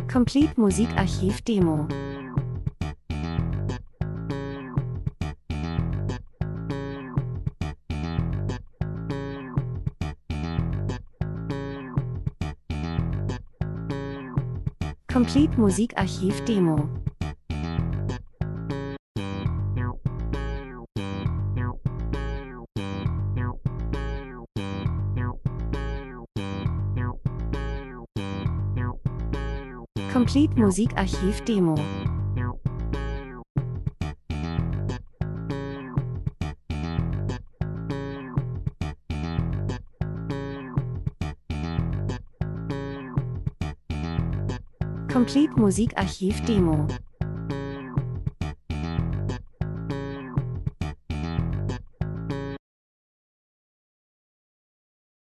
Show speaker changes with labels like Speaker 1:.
Speaker 1: Complete Musikarchiv Demo. Complete Musikarchiv Demo. Complete Musikarchiv Demo. Complete Musikarchiv Demo.